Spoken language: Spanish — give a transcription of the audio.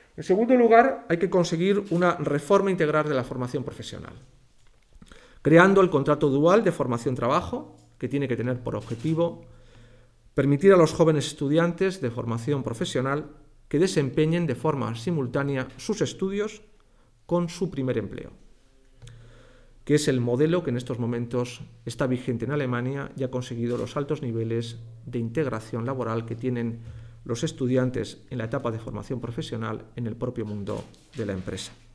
En segundo lugar, hay que conseguir una reforma integral de la formación profesional, creando el contrato dual de formación-trabajo, que tiene que tener por objetivo permitir a los jóvenes estudiantes de formación profesional que desempeñen de forma simultánea sus estudios con su primer empleo, que es el modelo que en estos momentos está vigente en Alemania y ha conseguido los altos niveles de integración laboral que tienen los estudiantes en la etapa de formación profesional en el propio mundo de la empresa.